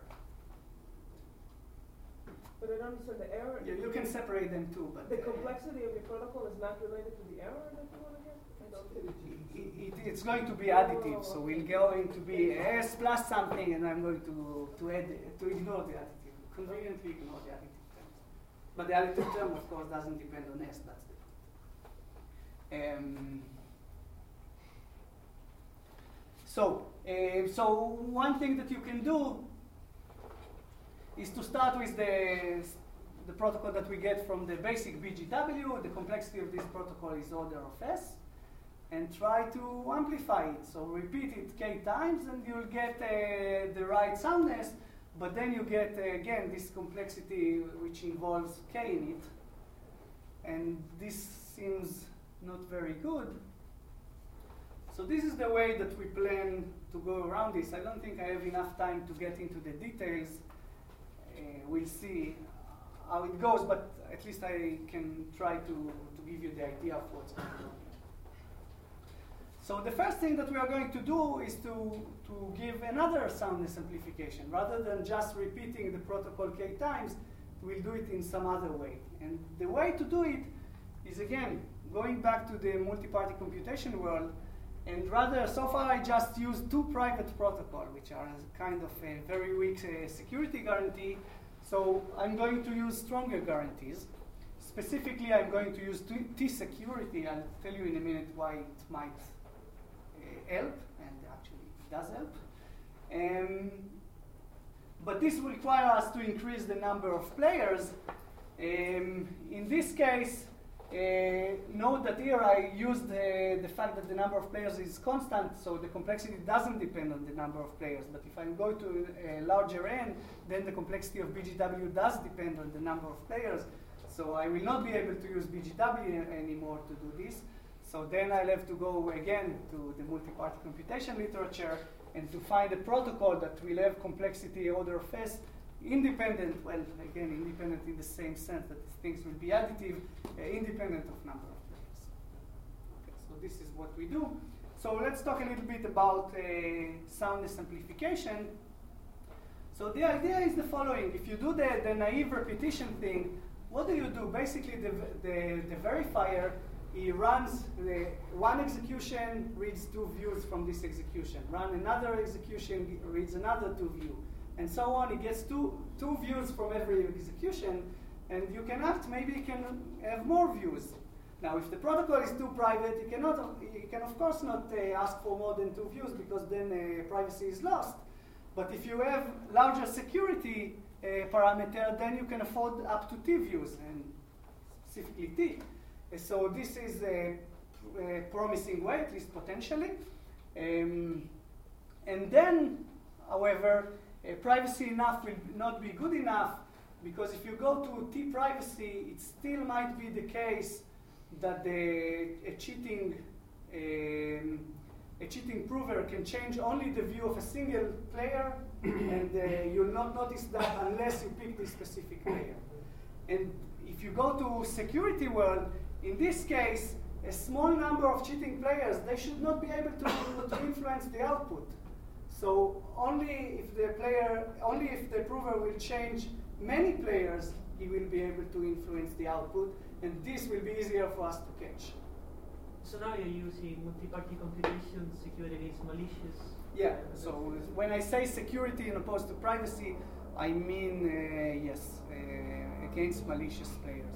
But I don't understand the error. Yeah, you can separate them too, but the uh, complexity of your protocol is not related to the error that you want to get. I don't it, it, it's going to be additive, so we're going to be S plus something, and I'm going to to add to ignore the additive, conveniently ignore the additive terms. But the additive term, of course, doesn't depend on S. That's the um, so uh, so one thing that you can do is to start with the, the protocol that we get from the basic B G W. The complexity of this protocol is order of S, and try to amplify it. So repeat it k times, and you'll get uh, the right soundness, but then you get, uh, again, this complexity which involves k in it. And this seems not very good. So this is the way that we plan to go around this. I don't think I have enough time to get into the details. Uh, we'll see how it goes, but at least I can try to, to give you the idea of what's going on. So the first thing that we are going to do is to, to give another soundness amplification. Rather than just repeating the protocol k times, we'll do it in some other way. And the way to do it is, again, going back to the multi-party computation world, and rather, so far I just used two private protocols, which are kind of a very weak uh, security guarantee. So I'm going to use stronger guarantees. Specifically, I'm going to use T-security. I'll tell you in a minute why it might uh, help, and actually it does help. Um, but this will require us to increase the number of players. Um, in this case, Uh, note that here I used uh, the fact that the number of players is constant, so the complexity doesn't depend on the number of players. But if I go to a larger n, then the complexity of B G W does depend on the number of players. So I will not be able to use B G W anymore to do this. So then I'll have to go again to the multi-party computation literature and to find a protocol that will have complexity order of S independent, well, again, independent in the same sense that things will be additive, uh, independent of number of players. Okay, so this is what we do. So let's talk a little bit about uh, soundness amplification. So the idea is the following. If you do the, the naive repetition thing, what do you do? Basically, the, the, the verifier, he runs the one execution, reads two views from this execution. Run another execution, reads another two views. And so on. He gets two, two views from every execution, and you can act, maybe you can have more views. Now, if the protocol is too private, you cannot, you can of course not uh, ask for more than two views, because then uh, privacy is lost. But if you have larger security uh, parameter, then you can afford up to T views, and specifically T. Uh, so this is a, a promising way, at least potentially. Um, and then, however, Uh, privacy enough will not be good enough, because if you go to T-privacy, it still might be the case that the a cheating uh, um, a cheating prover can change only the view of a single player, and uh, you'll not notice that unless you pick this specific player. And if you go to security world, in this case, a small number of cheating players, they should not be able to, to influence the output. So only if the player, only if the prover will change many players, he will be able to influence the output, and this will be easier for us to catch. So now you're using multi-party computation secured against malicious? Yeah, so when I say security in opposed to privacy, I mean, uh, yes, uh, against malicious players.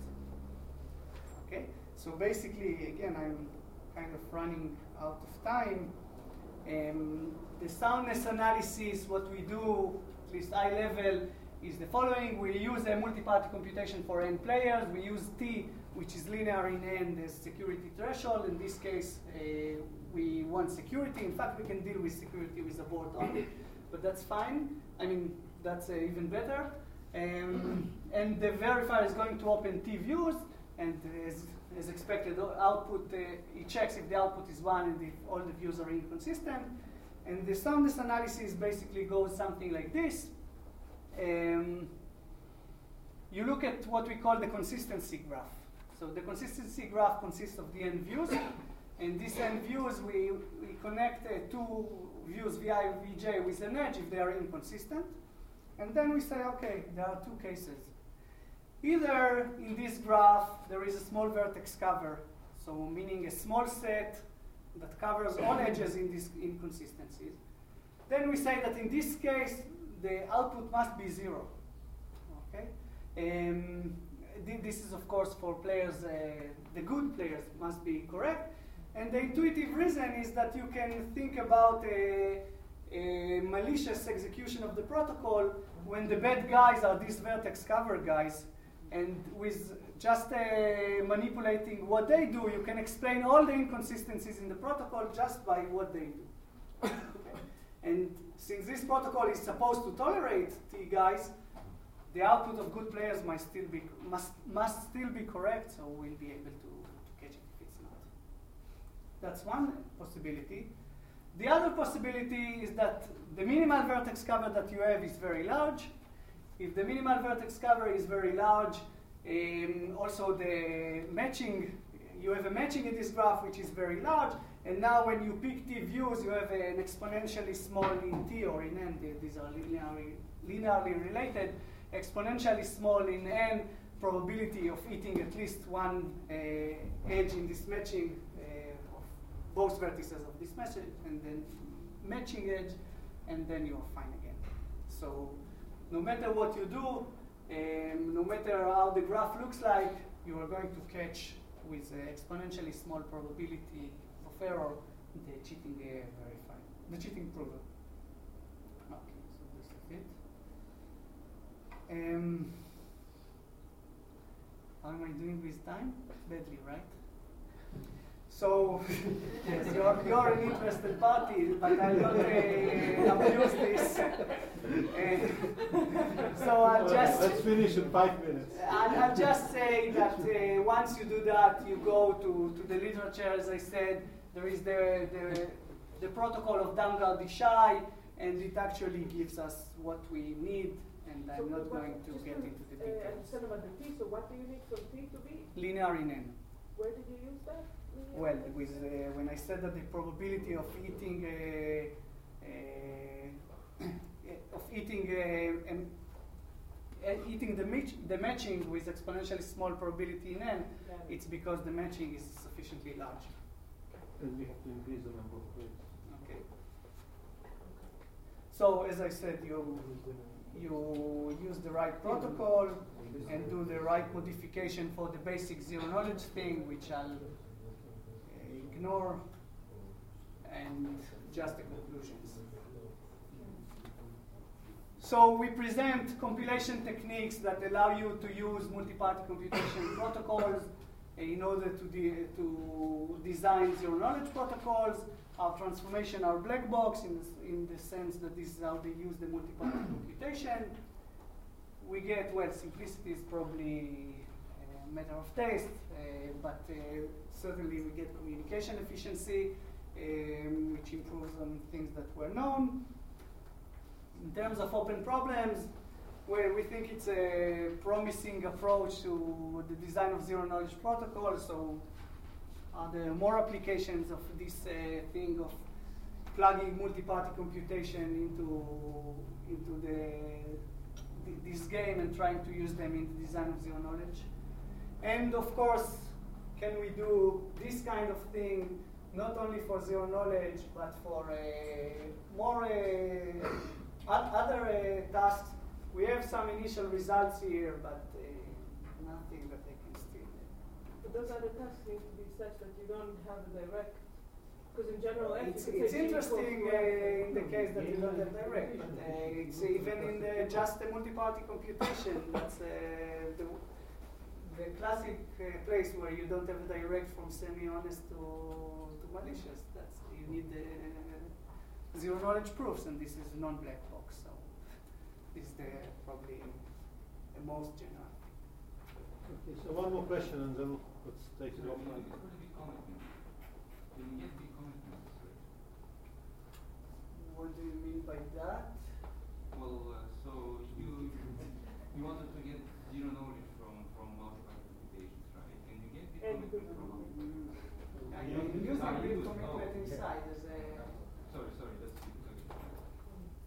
Okay, so basically, again, I'm kind of running out of time. Um, the soundness analysis, what we do, at least high level, is the following. We use a multi-party computation for n players. We use T, which is linear in n, as security threshold. In this case, uh, we want security. In fact, we can deal with security with a board only, but that's fine. I mean, that's uh, even better. Um, and the verifier is going to open T views, and uh, as, as expected, output, uh, it checks if the output is one and if all the views are inconsistent. And the soundness analysis basically goes something like this. Um, you look at what we call the consistency graph. So the consistency graph consists of the n views. And these n views, we, we connect uh, two views, V I and V J, with an edge if they are inconsistent. And then we say, okay, there are two cases. Either in this graph, there is a small vertex cover, so meaning a small set that covers all edges in these inconsistencies. Then we say that in this case, the output must be zero. Okay? Um, th this is, of course, for players, uh, the good players must be correct. And the intuitive reason is that you can think about a, a malicious execution of the protocol when the bad guys are these vertex cover guys. And with just uh, manipulating what they do, you can explain all the inconsistencies in the protocol just by what they do. Okay. And since this protocol is supposed to tolerate T guys, the output of good players might still be, must, must still be correct, so we'll be able to, to catch it if it's not. That's one possibility. The other possibility is that the minimal vertex cover that you have is very large. If the minimal vertex cover is very large, um, also the matching, you have a matching in this graph which is very large, and now when you pick T views, you have an exponentially small in T or in N, these are linearly, linearly related, exponentially small in N probability of hitting at least one uh, edge in this matching uh, of both vertices of this message, and then matching edge, and then you're fine again. So no matter what you do, um, no matter how the graph looks like, you are going to catch with uh, exponentially small probability of error the cheating uh, verifier, the cheating prover. Okay, so this is it. Um, how am I doing with time? Badly, right? So, yes, you're, you're an interested party, but I'll not uh, abuse this. Uh, so I'll just... Let's finish in five minutes. I'll, I'll just say that uh, once you do that, you go to, to the literature, as I said, there is the, the, the protocol of Damgard-Ishai, and it actually gives us what we need, and I'm so not what, going to get into the uh, details. understand about the T, so what do you need for T to be? Linear in N. Where did you use that? Well, with, uh, when I said that the probability of eating uh, uh, of eating uh, um, uh, eating the, match, the matching with exponentially small probability in N, yeah. It's because the matching is sufficiently large. And we have to increase the number of plates. Okay. So as I said, you you use the right protocol and do the right modification for the basic zero knowledge thing, which I'll ignore, and just the conclusions. So we present compilation techniques that allow you to use multi-party computation protocols in order to, de to design zero knowledge protocols. Our transformation are black box in the, in the sense that this is how they use the multi-party computation. We get, well, simplicity is probably uh, matter of taste, uh, but uh, certainly we get communication efficiency, um, which improves on things that were known. In terms of open problems, where we think it's a promising approach to the design of zero-knowledge protocol. So are there more applications of this uh, thing of plugging multi-party computation into, into the, this game and trying to use them in the design of zero-knowledge? And of course, can we do this kind of thing not only for zero-knowledge, but for uh, more uh, other uh, tasks? We have some initial results here, but uh, nothing that I can still. But those other tasks need to be such that you don't have a direct, because in general, It's, you could it's say G interesting equals uh, in the case that you don't have direct, but uh, it's even in the just the multi-party computation. That's uh, the, the classic uh, place where you don't have a direct from semi-honest to, to malicious. That's you need the uh, zero-knowledge proofs, and this is non-black box. So is the probably the most general. Okay, so one more question and then let's take it So offline. What do we comment? Can you get big comment? What do you mean by that? Well, uh, so you you wanted to get zero knowledge from from multiple computations, right? Can you get big And commitment from? Yeah, you use the commitment inside as